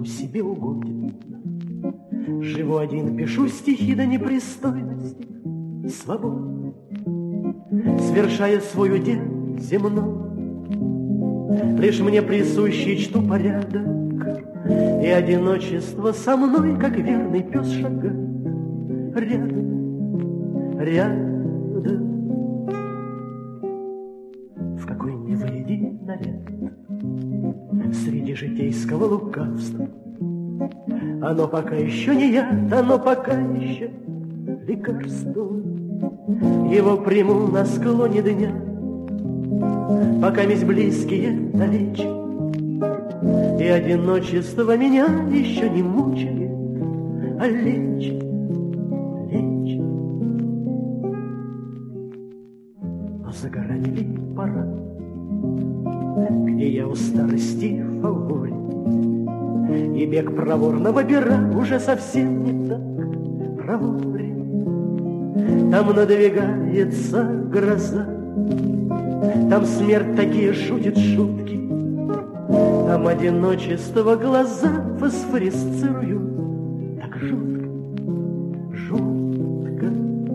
владу себе угоден. Живу один, пишу стихи до непристойности, свободно, свершая свой удел земной. Лишь мне присущий чту порядок, и одиночество со мной, как верный пес, шагает рядом, рядом. В какой не выйди наряд среди житейского лукавства, оно пока еще не яд, оно пока еще лекарство. Его приму на склоне дня, пока месть близкие далече, и одиночество меня еще не мучает, а лечит, лечит. Но за горами ли пора, где я у старости в фаворе, и бег проворного пера уже совсем не так проворен. Там надвигается гроза, там смерть такие шутит шутки, там одиночество глаза фосфорисцируют так жутко, жутко.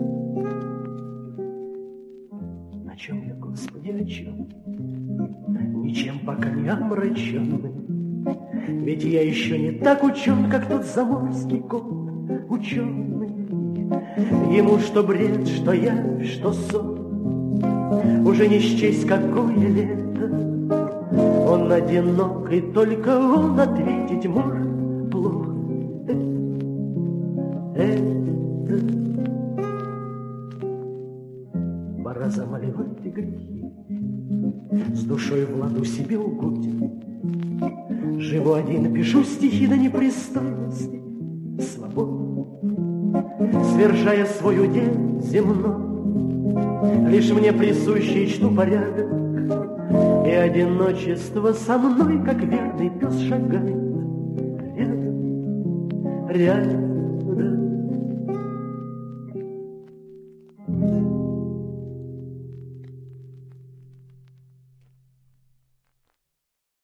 На чем я, Господи, о чем? Ничем пока не омраченный, ведь я еще не так учен, как тот заморский кот ученый. Ему что бред, что я, что сон, уже не счесть, какое лето. Он одинок, и только он ответить может плохо. Это пора замаливать и грехи, с душой в ладу себе угоден. Живу один, пишу стихи до непристойности, свободно, свершая свой удел земной. Лишь мне присущий чту порядок, и одиночество со мной, как верный пес, шагает рядом, рядом.